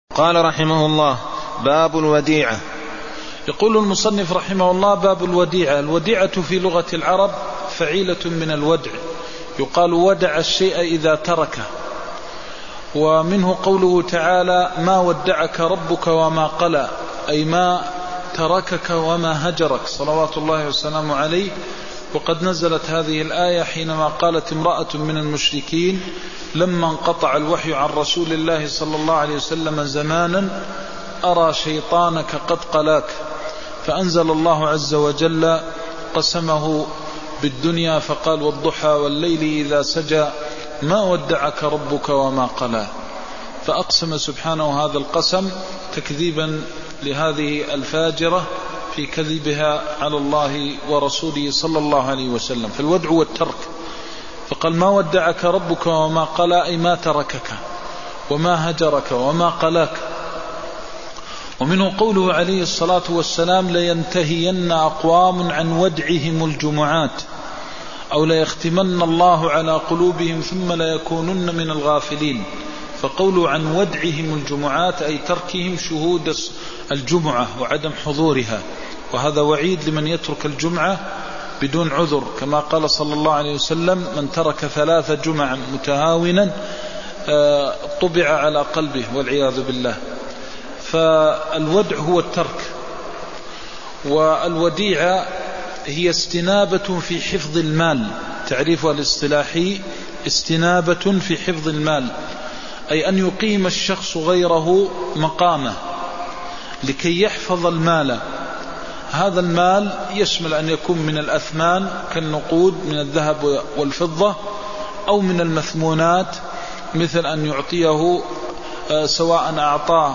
قال رحمه الله: باب الوديعة. يقول المصنف رحمه الله: باب الوديعة. الوديعة في لغة العرب فعيلة من الودع، يقال ودع الشيء إذا تركه، ومنه قوله تعالى: ما ودعك ربك وما قلى، أي ما تركك وما هجرك صلوات الله وسلامه عليه. وقد نزلت هذه الآية حينما قالت امرأة من المشركين لما انقطع الوحي عن رسول الله صلى الله عليه وسلم زمانا: أرى شيطانك قد قلاك. فأنزل الله عز وجل قسمه بالدنيا فقال: والضحى والليل إذا سجى ما ودعك ربك وما قلى. فأقسم سبحانه هذا القسم تكذيبا لهذه الفاجرة في كذبها على الله ورسوله صلى الله عليه وسلم. فالودع والترك، فقال: ما ودعك ربك وما قلى، أي ما تركك وما هجرك وما قلاك. ومنه قوله عليه الصلاة والسلام: لينتهين أقوام عن ودعهم الجمعات، أو ليختمن الله على قلوبهم ثم ليكونن من الغافلين. فقوله عن ودعهم الجمعات أي تركهم شهود الجمعة وعدم حضورها، وهذا وعيد لمن يترك الجمعة بدون عذر، كما قال صلى الله عليه وسلم: من ترك 3 جمع متهاونا طبع على قلبه والعياذ بالله. فالودع هو الترك. والوديعة هي استنابة في حفظ المال، تعريفها الاصطلاحي: استنابة في حفظ المال، أي أن يقيم الشخص غيره مقامه لكي يحفظ المال. هذا المال يشمل أن يكون من الأثمان كالنقود من الذهب والفضة، أو من المثمونات مثل أن يعطيه سواء أعطاه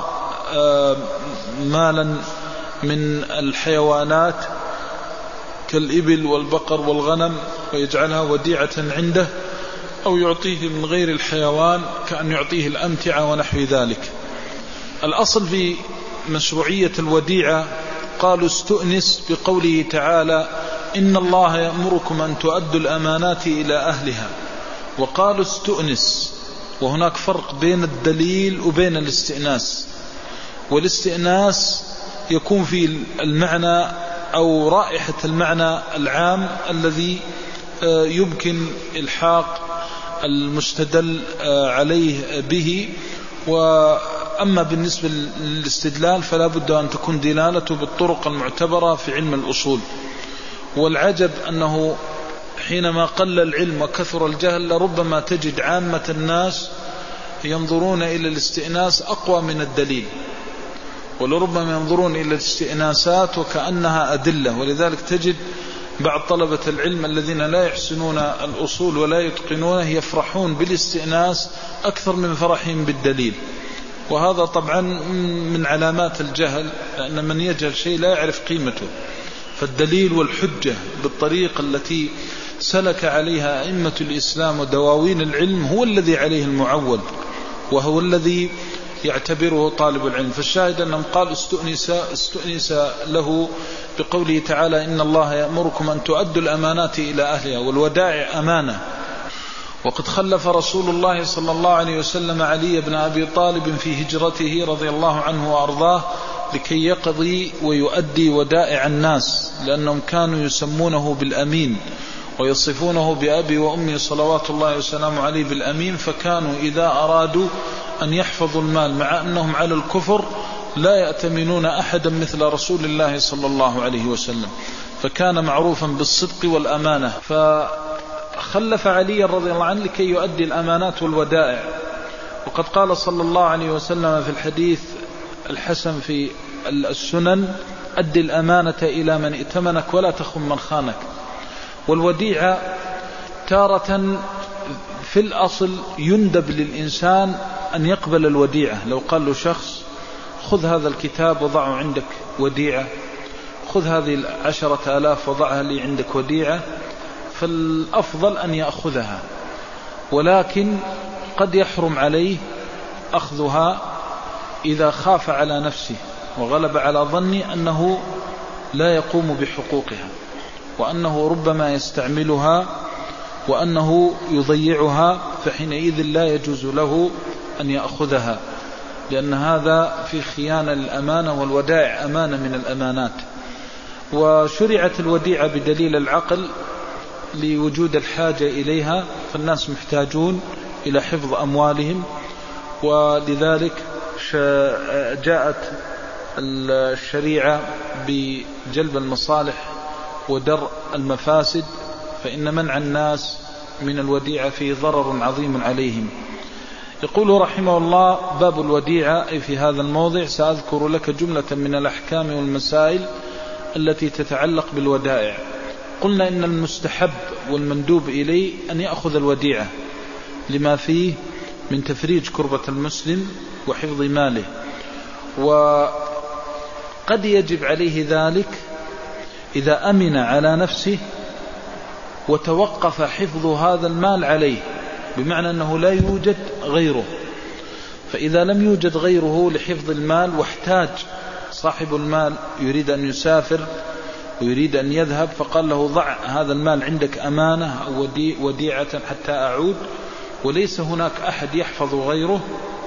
مالا من الحيوانات كالإبل والبقر والغنم ويجعلها وديعة عنده، أو يعطيه من غير الحيوان كأن يعطيه الأمتعة ونحو ذلك. الأصل في مشروعية الوديعة قالوا: استؤنس بقوله تعالى: إن الله يأمركم أن تؤدوا الأمانات إلى أهلها. وقالوا استؤنس، وهناك فرق بين الدليل وبين الاستئناس. والاستئناس يكون في المعنى أو رائحة المعنى العام الذي يمكن إلحاق المستدل عليه به. وأما بالنسبة للاستدلال فلا بد أن تكون دلالته بالطرق المعتبرة في علم الأصول. والعجب أنه حينما قل العلم وكثر الجهل لربما تجد عامة الناس ينظرون إلى الاستئناس أقوى من الدليل، ولربما ينظرون إلى الاستئناسات وكأنها أدلة. ولذلك تجد بعض طلبة العلم الذين لا يحسنون الأصول ولا يتقنونه يفرحون بالاستئناس أكثر من فرحهم بالدليل، وهذا طبعا من علامات الجهل، لأن من يجهل شيء لا يعرف قيمته. فالدليل والحجة بالطريقة التي سلك عليها أئمة الإسلام ودواوين العلم هو الذي عليه المعول، وهو الذي يعتبره طالب العلم. فالشاهد أنهم قال استؤنس له بقوله تعالى: إن الله يأمركم أن تؤدوا الأمانات إلى أهلها. والودائع أمانة. وقد خلف رسول الله صلى الله عليه وسلم علي بن أبي طالب في هجرته رضي الله عنه وأرضاه لكي يقضي ويؤدي ودائع الناس، لأنهم كانوا يسمونه بالأمين ويصفونه بأبي وأمي صلوات الله وسلامه عليه بالأمين. فكانوا إذا أرادوا أن يحفظوا المال مع أنهم على الكفر لا يأتمنون أحدا مثل رسول الله صلى الله عليه وسلم، فكان معروفا بالصدق والأمانة. فخلف علي رضي الله عنه لكي يؤدي الأمانات والودائع. وقد قال صلى الله عليه وسلم في الحديث الحسن في السنن: أدي الأمانة إلى من ائتمنك ولا تخن من خانك. والوديعة تارة في الأصل يندب للإنسان أن يقبل الوديعة. لو قال له شخص: خذ هذا الكتاب وضعه عندك وديعة، خذ هذه 10,000 وضعها لي عندك وديعة، فالأفضل أن يأخذها. ولكن قد يحرم عليه أخذها إذا خاف على نفسه وغلب على ظني أنه لا يقوم بحقوقها، وأنه ربما يستعملها وأنه يضيعها، فحينئذ لا يجوز له أن يأخذها. لأن هذا في خيانة للأمانة، والودائع أمانة من الأمانات. وشرعت الوديعة بدليل العقل لوجود الحاجة إليها، فالناس محتاجون إلى حفظ أموالهم، ولذلك جاءت الشريعة بجلب المصالح ودرء المفاسد، فإن منع الناس من الوديعة فيه ضرر عظيم عليهم. يقول رحمه الله: باب الوديعة. أي في هذا الموضع سأذكر لك جملة من الأحكام والمسائل التي تتعلق بالودائع. قلنا إن المستحب والمندوب إليه أن يأخذ الوديعة لما فيه من تفريج كربة المسلم وحفظ ماله، وقد يجب عليه ذلك إذا أمن على نفسه وتوقف حفظ هذا المال عليه، بمعنى أنه لا يوجد غيره. فإذا لم يوجد غيره لحفظ المال واحتاج صاحب المال يريد أن يسافر ويريد أن يذهب، فقال له: ضع هذا المال عندك أمانة أو وديعة حتى أعود، وليس هناك أحد يحفظ غيره،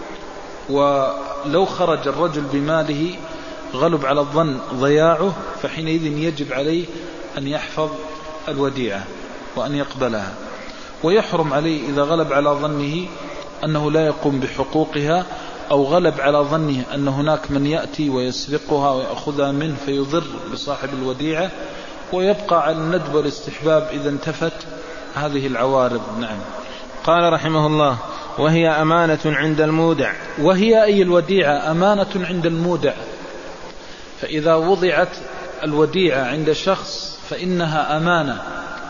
ولو خرج الرجل بماله غلب على الظن ضياعه، فحينئذ يجب عليه أن يحفظ الوديعة وأن يقبلها، ويحرم عليه إذا غلب على ظنه أنه لا يقوم بحقوقها، أو غلب على ظنه أن هناك من يأتي ويسرقها ويأخذها منه فيضر بصاحب الوديعة، ويبقى على الندب والاستحباب إذا انتفت هذه العوارض. نعم. قال رحمه الله: وهي أمانة عند المودع. وهي أي الوديعة أمانة عند المودع، فإذا وضعت الوديعة عند شخص فإنها أمانة،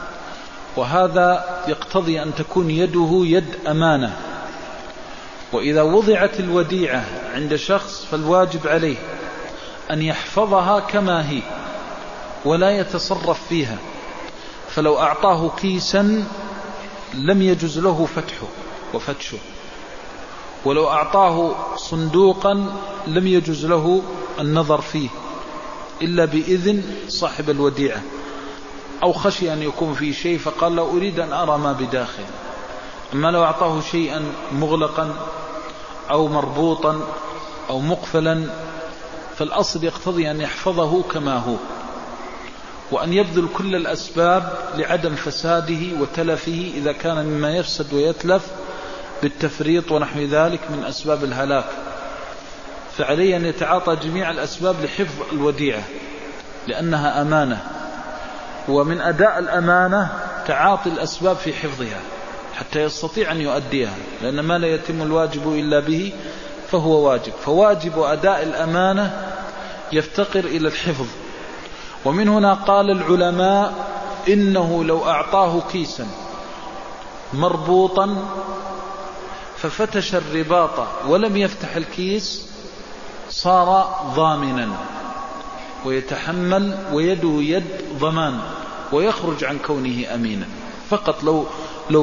وهذا يقتضي أن تكون يده يد أمانة. وإذا وضعت الوديعة عند شخص فالواجب عليه أن يحفظها كما هي ولا يتصرف فيها، فلو أعطاه كيسا لم يجوز له فتحه وفتشه، ولو أعطاه صندوقا لم يجوز له النظر فيه إلا بإذن صاحب الوديعة، أو خشي أن يكون فيه شيء فقال له: أريد أن أرى ما بداخل. أما لو أعطاه شيئا مغلقا أو مربوطا أو مقفلا فالأصل يقتضي أن يحفظه كما هو، وأن يبذل كل الأسباب لعدم فساده وتلفه إذا كان مما يفسد ويتلف بالتفريط ونحو ذلك من أسباب الهلاك، فعليه أن يتعاطى جميع الأسباب لحفظ الوديعة لأنها أمانة، ومن أداء الأمانة تعاطي الأسباب في حفظها حتى يستطيع أن يؤديها، لأن ما لا يتم الواجب إلا به فهو واجب، فواجب أداء الأمانة يفتقر إلى الحفظ. ومن هنا قال العلماء: إنه لو أعطاه كيسا مربوطا ففتش الرباط ولم يفتح الكيس صار ضامنا ويتحمل ويده يد ضمان ويخرج عن كونه أمينا. فقط لو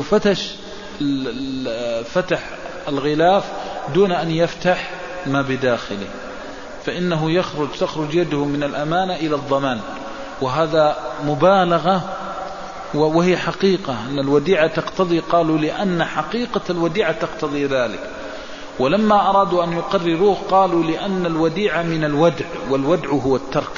فتح الغلاف دون أن يفتح ما بداخله فإنه تخرج يده من الأمانة إلى الضمان، وهذا مبالغة وهي حقيقة أن الوديعة تقتضي، قالوا لأن حقيقة الوديعة تقتضي ذلك، ولما أرادوا أن يقرروه قالوا لأن الوديعة من الودع، والودع هو الترك.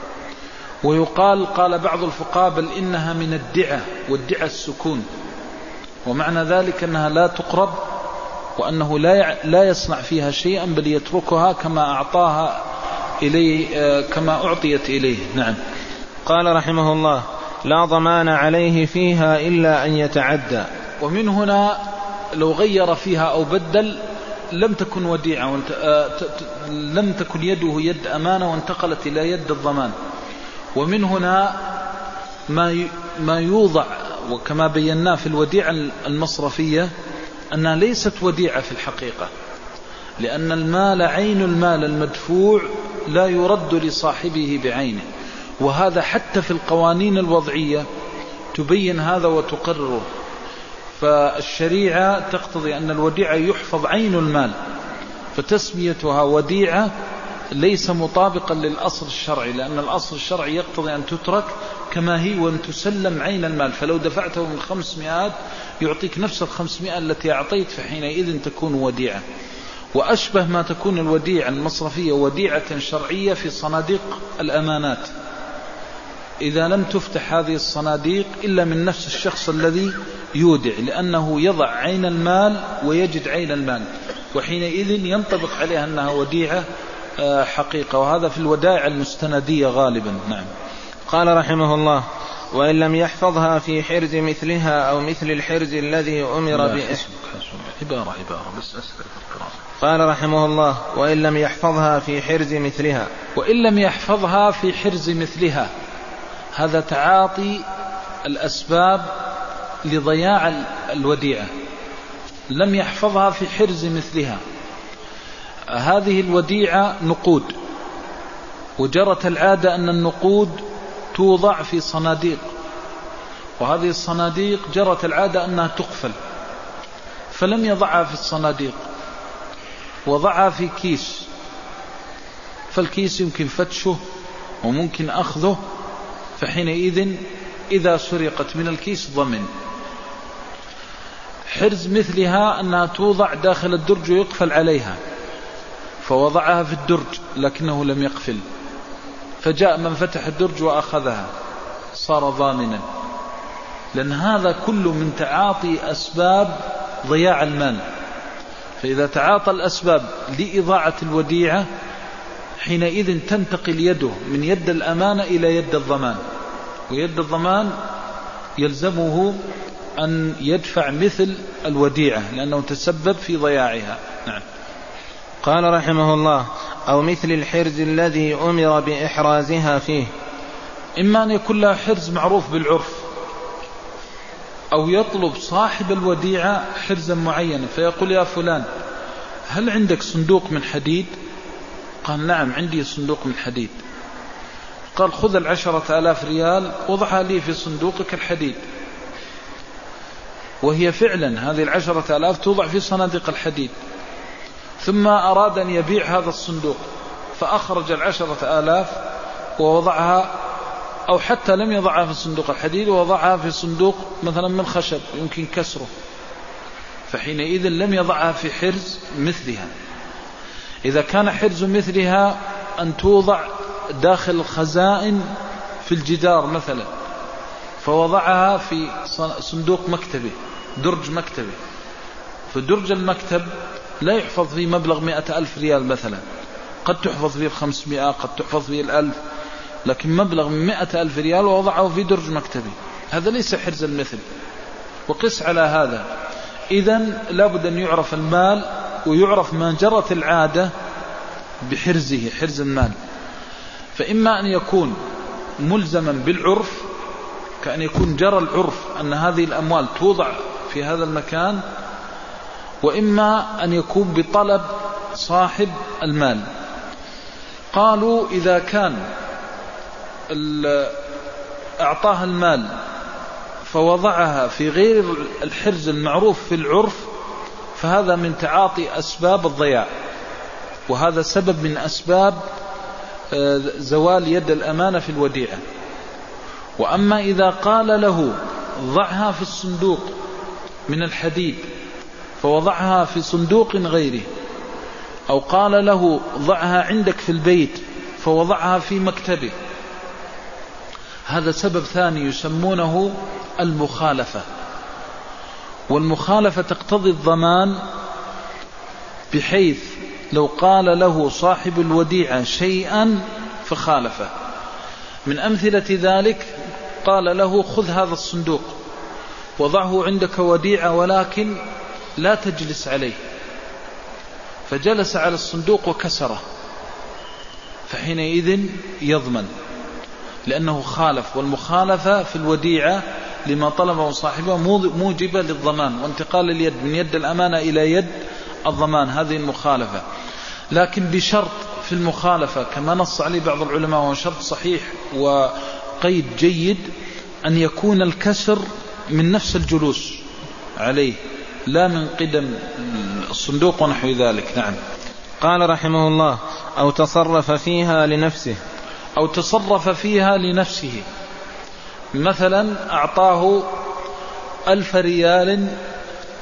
قال بعض الفقهاء بل إنها من الدعة، والدعة السكون، ومعنى ذلك أنها لا تقرب وأنه لا يصنع فيها شيئا بل يتركها كما أعطاها إليه كما أعطيت إليه. نعم. قال رحمه الله: لا ضمان عليه فيها إلا أن يتعدى. ومن هنا لو غير فيها أو بدل لم تكن وديعة، لم تكن يده يد أمانة وانتقلت إلى يد الضمان. ومن هنا ما يوضع، وكما بينا في الوديعة المصرفية أنها ليست وديعة في الحقيقة، لأن المال عين المال المدفوع لا يرد لصاحبه بعينه، وهذا حتى في القوانين الوضعية تبين هذا وتقرره. فالشريعة تقتضي أن الوديعة يحفظ عين المال، فتسميتها وديعة ليس مطابقا للأصل الشرعي، لأن الأصل الشرعي يقتضي أن تترك كما هي وأن تسلم عين المال، فلو دفعته من 500 يعطيك نفس 500 التي أعطيت، فحينئذ تكون وديعة. وأشبه ما تكون الوديعة المصرفية وديعة شرعية في صناديق الأمانات، إذا لم تفتح هذه الصناديق إلا من نفس الشخص الذي يودع، لأنه يضع عين المال ويجد عين المال، وحينئذ ينطبق عليها أنها وديعة حقيقة، وهذا في الودائع المستندية غالبا. نعم. قال رحمه الله: وإن لم يحفظها في حرز مثلها أو مثل الحرز الذي أمر عبارة بس أسفل في القراءة. قال رحمه الله: وإن لم يحفظها في حرز مثلها. وإن لم يحفظها في حرز مثلها، هذا تعاطي الأسباب لضياع الوديعة. لم يحفظها في حرز مثلها، هذه الوديعة نقود، وجرت العادة أن النقود توضع في صناديق، وهذه الصناديق جرت العادة أنها تقفل، فلم يضعها في الصناديق، وضعها في كيس، فالكيس يمكن فتشه وممكن أخذه، فحينئذ إذا سرقت من الكيس ضمن. حرز مثلها أنها توضع داخل الدرج ويقفل عليها، فوضعها في الدرج لكنه لم يقفل، فجاء من فتح الدرج وأخذها صار ضامنا، لأن هذا كله من تعاطي أسباب ضياع المال. فإذا تعاطى الأسباب لإضاعة الوديعة، حينئذ تنتقل يده من يد الأمانة إلى يد الضمان، ويد الضمان يلزمه أن يدفع مثل الوديعة لأنه تسبب في ضياعها. نعم. قال رحمه الله: أو مثل الحرز الذي أمر بإحرازها فيه. إما أن يكون لها حرز معروف بالعرف، أو يطلب صاحب الوديعة حرزا معينا، فيقول: يا فلان هل عندك صندوق من حديد؟ قال: نعم عندي صندوق من حديد. قال: خذ 10,000 ريال وضعها لي في صندوقك الحديد. وهي فعلا هذه 10,000 توضع في صناديق الحديد، ثم أراد أن يبيع هذا الصندوق، فأخرج 10,000 ووضعها، أو حتى لم يضعها في صندوق الحديد ووضعها في صندوق مثلا من خشب يمكن كسره، فحينئذ لم يضعها في حرز مثلها. إذا كان حرز مثلها أن توضع داخل الخزائن في الجدار مثلا، فوضعها في صندوق مكتبي، درج مكتبي، فدرج المكتب لا يحفظ فيه مبلغ 100,000 ريال مثلا، قد تحفظ فيه 500، قد تحفظ فيه 1000، لكن مبلغ من 100,000 ريال ووضعه في درج مكتبي، هذا ليس حرز المثل. وقس على هذا، إذن لابد أن يعرف المال ويعرف ما جرت العادة بحرزه، حرز المال. فإما أن يكون ملزما بالعرف، كأن يكون جرى العرف أن هذه الأموال توضع في هذا المكان، وإما أن يكون بطلب صاحب المال. قالوا: إذا كان أعطاها المال فوضعها في غير الحرز المعروف في العرف، فهذا من تعاطي أسباب الضياع، وهذا سبب من أسباب زوال يد الأمانة في الوديعة. وأما إذا قال له: ضعها في الصندوق من الحديد فوضعها في صندوق غيره، أو قال له: ضعها عندك في البيت فوضعها في مكتبه، هذا سبب ثاني يسمونه المخالفة. والمخالفة تقتضي الضمان، بحيث لو قال له صاحب الوديعة شيئا فخالفه. من أمثلة ذلك قال له: خذ هذا الصندوق وضعه عندك وديعة ولكن لا تجلس عليه، فجلس على الصندوق وكسره، فحينئذ يضمن لأنه خالف، والمخالفة في الوديعة لما طلبه صاحبه موجبة للضمان وانتقال اليد من يد الأمانة إلى يد الضمان، هذه المخالفة. لكن بشرط في المخالفة كما نص عليه بعض العلماء، وهو شرط صحيح وقيد جيد، أن يكون الكسر من نفس الجلوس عليه لا من قدم الصندوق ونحو ذلك. نعم. قال رحمه الله: أو تصرف فيها لنفسه. أو تصرف فيها لنفسه، مثلا أعطاه 1000 ريال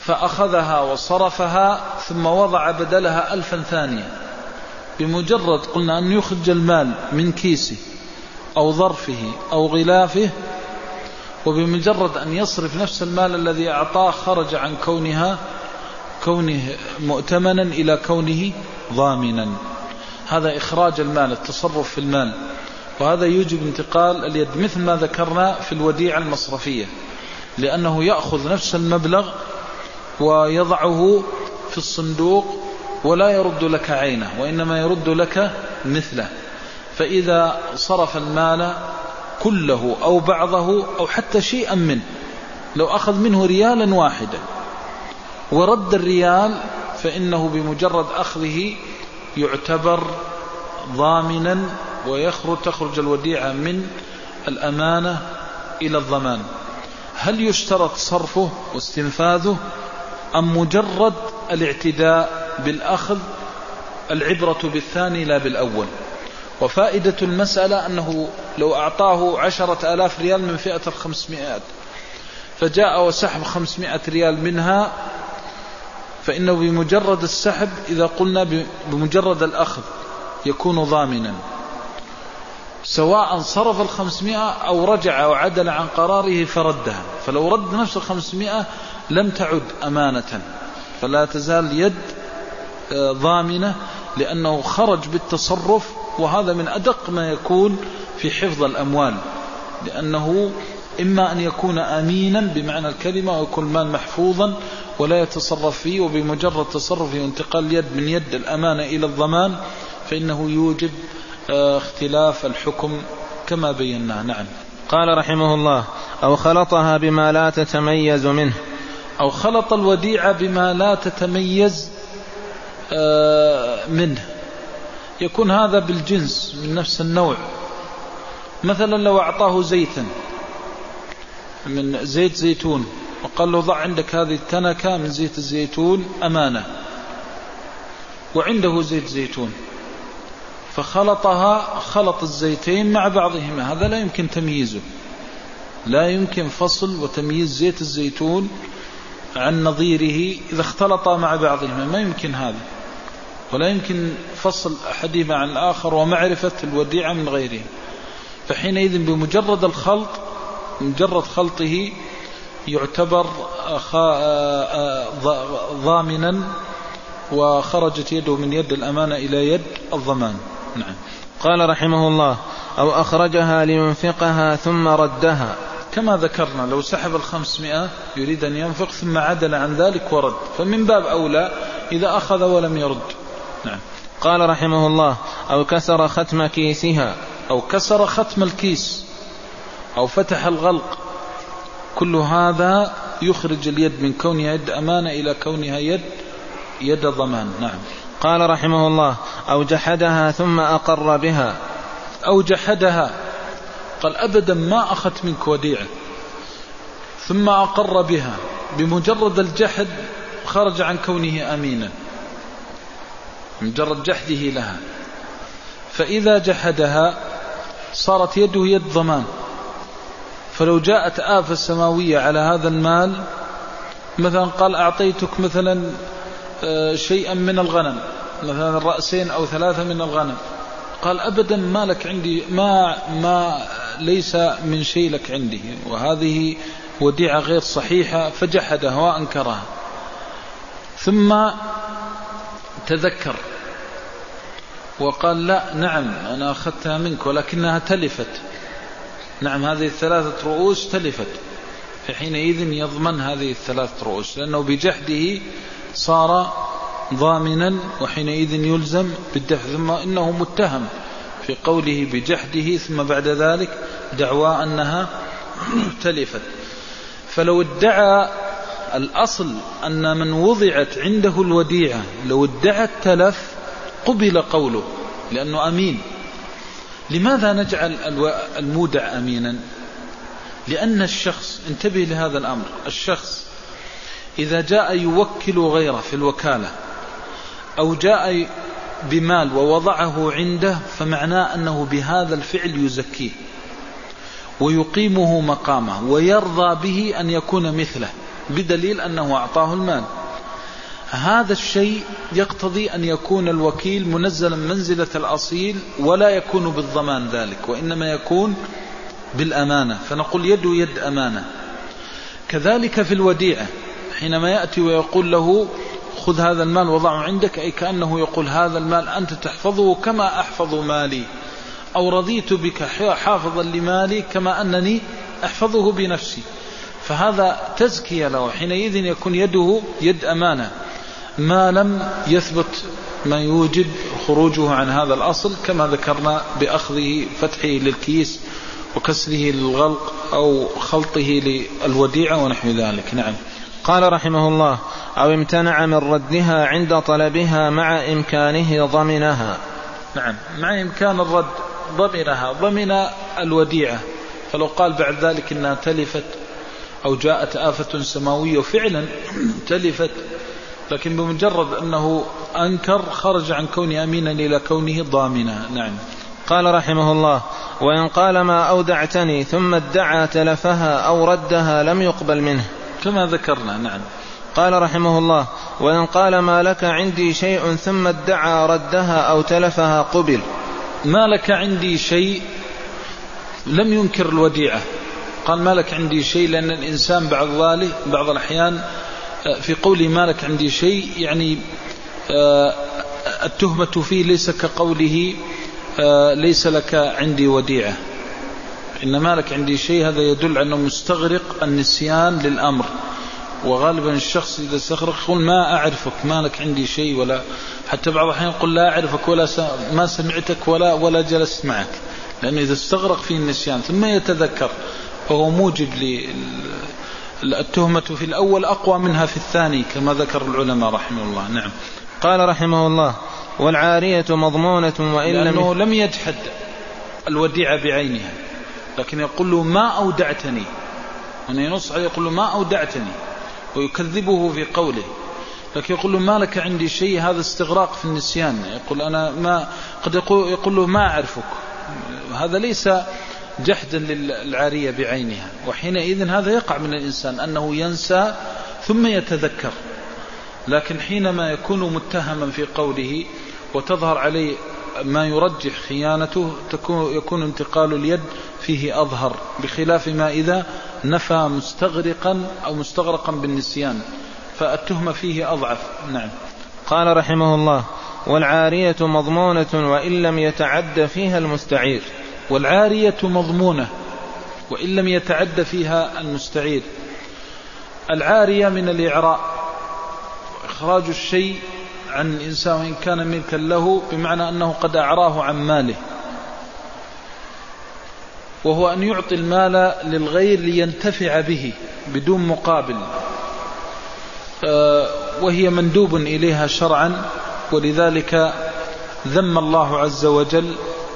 فأخذها وصرفها ثم وضع بدلها 1000 ثانية، بمجرد قلنا أن يخرج المال من كيسه أو ظرفه أو غلافه، وبمجرد أن يصرف نفس المال الذي أعطاه خرج عن كونه مؤتمنا إلى كونه ضامنا. هذا إخراج المال، التصرف في المال، وهذا يوجب انتقال اليد، مثل ما ذكرنا في الوديعة المصرفية، لأنه يأخذ نفس المبلغ ويضعه في الصندوق ولا يرد لك عينه، وإنما يرد لك مثله. فإذا صرف المال كله أو بعضه أو حتى شيئا منه، لو أخذ منه ريالا واحدا ورد الريال، فإنه بمجرد أخذه يعتبر ضامنا، تخرج الوديعة من الأمانة إلى الضمان. هل يشترط صرفه واستنفاذه أم مجرد الاعتداء بالأخذ؟ العبرة بالثاني لا بالأول. وفائدة المسألة أنه لو أعطاه 10,000 ريال من فئة 500 فجاء وسحب 500 ريال منها، فإنه بمجرد السحب، إذا قلنا بمجرد الأخذ، يكون ضامنا، سواء صرف 500 أو رجع وعدل عن قراره فردها. فلو رد نفس 500 لم تعد أمانة، فلا تزال يد ضامنة، لأنه خرج بالتصرف، وهذا من أدق ما يكون في حفظ الأموال، لأنه إما أن يكون أمينا بمعنى الكلمة ويكون المال محفوظا ولا يتصرف فيه، وبمجرد تصرفه وانتقال اليد من يد الأمانة إلى الضمان فإنه يوجب اختلاف الحكم كما بينا. نعم. قال رحمه الله: أو خلطها بما لا تتميز منه، أو خلط الوديعة بما لا تتميز منه، يكون هذا بالجنس من نفس النوع. مثلا لو أعطاه زيتا من زيت زيتون وقال له: ضع عندك هذه التنكة من زيت الزيتون أمانة، وعنده زيت زيتون، فخلطها، خلط الزيتين مع بعضهما، هذا لا يمكن تمييزه، لا يمكن فصل وتمييز زيت الزيتون عن نظيره إذا اختلطا مع بعضهما، ما يمكن هذا، ولا يمكن فصل أحدهما عن الآخر ومعرفة الوديعة من غيره. فحينئذ بمجرد الخلط، مجرد خلطه يعتبر ضامنا، وخرجت يده من يد الأمانة إلى يد الضمان. نعم. قال رحمه الله: أو أخرجها لينفقها ثم ردها، كما ذكرنا لو سحب 500 يريد أن ينفق ثم عدل عن ذلك ورد، فمن باب أولى إذا أخذ ولم يرد. نعم. قال رحمه الله: أو كسر ختم كيسها، أو كسر ختم الكيس، أو فتح الغلق، كل هذا يخرج اليد من كونها يد أمانة إلى كونها يد ضمان. نعم. قال رحمه الله: أو جحدها ثم أقر بها، أو جحدها، قال أبدا ما أخذت منك وديعة، ثم أقر بها، بمجرد الجحد خرج عن كونه أمينا، مجرد جحده لها. فإذا جحدها صارت يده يد ضمان. فلو جاءت آفة سماوية على هذا المال، مثلا قال أعطيتك مثلا شيئا من الغنم، مثلا رأسين أو 3 من الغنم، قال أبدا ما لك عندي، ما ليس من شيء لك عندي، وهذه وديعة غير صحيحة، فجحدها وأنكرها. ثم تذكر وقال: لا، نعم أنا أخذتها منك ولكنها تلفت، نعم هذه 3 رؤوس تلفت، فحينئذ يضمن هذه 3 رؤوس، لأنه بجحده صار ضامنا، وحينئذ يلزم بالدفع. ثم إنه متهم في قوله بجحده، ثم بعد ذلك دعوى أنها تلفت. فلو ادعى الأصل أن من وضعت عنده الوديعة لو ادعى التلف قبل قوله، لأنه أمين. لماذا نجعل المودع أمينا؟ لأن الشخص، انتبه لهذا الأمر، الشخص إذا جاء يوكل غيره في الوكالة أو جاء بمال ووضعه عنده، فمعناه أنه بهذا الفعل يزكيه ويقيمه مقامه ويرضى به أن يكون مثله. بدليل أنه أعطاه المال. هذا الشيء يقتضي أن يكون الوكيل منزلا منزلة الأصيل، ولا يكون بالضمان ذلك، وإنما يكون بالأمانة، فنقول يده يد أمانة. كذلك في الوديعة، حينما يأتي ويقول له خذ هذا المال وضعه عندك، أي كأنه يقول هذا المال أنت تحفظه كما أحفظ مالي، أو رضيت بك حافظا لمالي كما أنني أحفظه بنفسي، فهذا تزكية له. حينئذ يكون يده يد أمانة ما لم يثبت ما يوجد خروجه عن هذا الأصل، كما ذكرنا بأخذه فتحه للكيس وكسره للغلق أو خلطه للوديعة ونحو ذلك. نعم. قال رحمه الله: أو امتنع من ردها عند طلبها مع إمكانه ضمنها. نعم، مع إمكان الرد ضمنها، ضمن الوديعة. فلو قال بعد ذلك إنها تلفت أو جاءت آفة سماوية وفعلا تلفت، لكن بمجرد أنه أنكر خرج عن كون أمينا إلى كونه ضامنا. نعم. قال رحمه الله: وإن قال ما أودعتني ثم ادعى تلفها أو ردها لم يقبل منه، كما ذكرنا. نعم. قال رحمه الله: وإن قال ما لك عندي شيء ثم ادعى ردها أو تلفها قبل. ما لك عندي شيء لم ينكر الوديعة، قال ما لك عندي شيء، لأن الإنسان بعض الأحيان في قوله ما لك عندي شيء يعني التهمة فيه ليس كقوله ليس لك عندي وديعة، إن ما لك عندي شيء هذا يدل أنه مستغرق النسيان للأمر. وغالبا الشخص إذا استغرق يقول ما أعرفك، ما لك عندي شيء، ولا حتى بعض الأحيان يقول لا أعرفك ولا ما سمعتك ولا جلست معك، لأنه إذا استغرق فيه النسيان ثم يتذكر فهو موجب للتهمة في الأول أقوى منها في الثاني، كما ذكر العلماء رحمه الله. نعم. قال رحمه الله: والعارية مضمونة وإن لأنه لم يجحد الوديعة بعينها، لكن يقول له ما أودعتني، هنا ينص عليه يقول له ما أودعتني ويكذبه في قوله، لكن يقول له ما لك عندي شيء، هذا استغراق في النسيان. يقول أنا ما قد يقول له ما أعرفك، هذا ليس جحدا للعارية بعينها. وحينئذ هذا يقع من الإنسان أنه ينسى ثم يتذكر، لكن حينما يكون متهما في قوله وتظهر عليه ما يرجح خيانته يكون انتقال اليد فيه أظهر، بخلاف ما إذا نفى مستغرقا أو مستغرقا بالنسيان فالتهمة فيه أضعف. نعم. قال رحمه الله: والعارية مضمونة وإن لم يتعد فيها المستعير. والعارية مضمونة وإن لم يتعد فيها المستعير. العارية من الإعراء، إخراج الشيء عن الإنسان وإن كان ملكا له، بمعنى أنه قد أعراه عن ماله، وهو أن يعطي المال للغير لينتفع به بدون مقابل، وهي مندوب إليها شرعا، ولذلك ذم الله عز وجل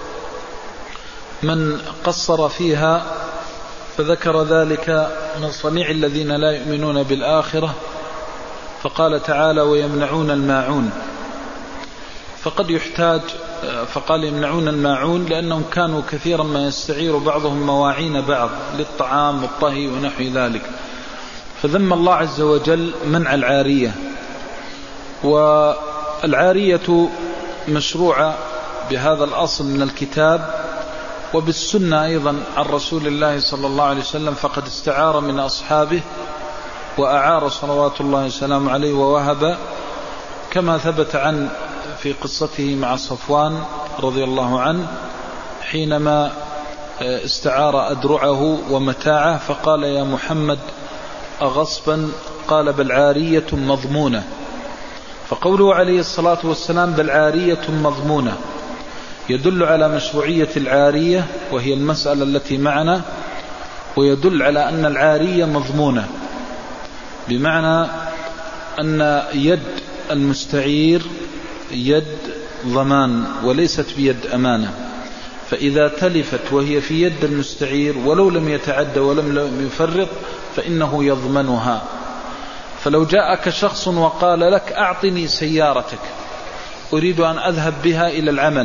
من قصر فيها، فذكر ذلك من صنيع الذين لا يؤمنون بالآخرة، فقال تعالى: ويمنعون الماعون. فقد يحتاج، فقال يمنعون الماعون لأنهم كانوا كثيرا ما يستعير بعضهم مواعين بعض للطعام والطهي ونحو ذلك، فذم الله عز وجل منع العارية. والعارية مشروعة بهذا الأصل من الكتاب وبالسنة أيضا عن رسول الله صلى الله عليه وسلم، فقد استعار من أصحابه وأعار صلوات الله وسلامه عليه ووهب، كما ثبت عن في قصته مع صفوان رضي الله عنه حينما استعار أدرعه ومتاعه فقال: يا محمد أغصبا؟ قال: بل عارية مضمونة. فقوله عليه الصلاة والسلام بل عارية مضمونة يدل على مشروعية العارية، وهي المسألة التي معنا، ويدل على أن العارية مضمونة، بمعنى أن يد المستعير يد ضمان وليست بيد أمانة، فإذا تلفت وهي في يد المستعير ولو لم يتعد ولم يفرط فإنه يضمنها. فلو جاءك شخص وقال لك أعطني سيارتك أريد أن أذهب بها إلى العمل،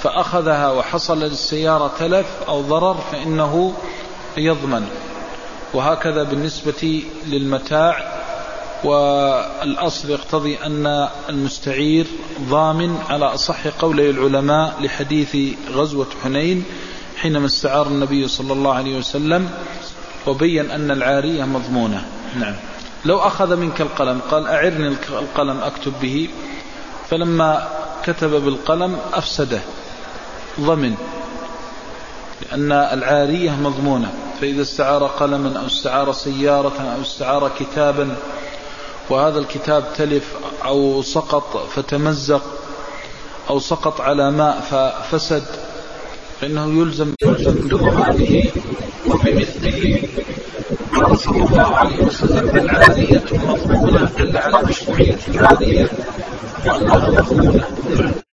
فأخذها وحصل للسيارة تلف أو ضرر فإنه يضمن. وهكذا بالنسبة للمتاع. والأصل يقتضي أن المستعير ضامن على أصح قولي العلماء لحديث غزوة حنين حينما استعار النبي صلى الله عليه وسلم وبين أن العارية مضمونة. نعم. لو أخذ منك القلم قال أعرني القلم أكتب به، فلما كتب بالقلم أفسده، ضمن، لأن العارية مضمونة. فإذا استعار قلما أو استعار سيارة أو استعار كتابا وهذا الكتاب تلف أو سقط فتمزق أو سقط على ماء ففسد فإنه يلزم هذه. وبمثله قال صلى الله عليه وسلم العارية مضمونة، دل على مشروعية العارية وأنها مضمونة.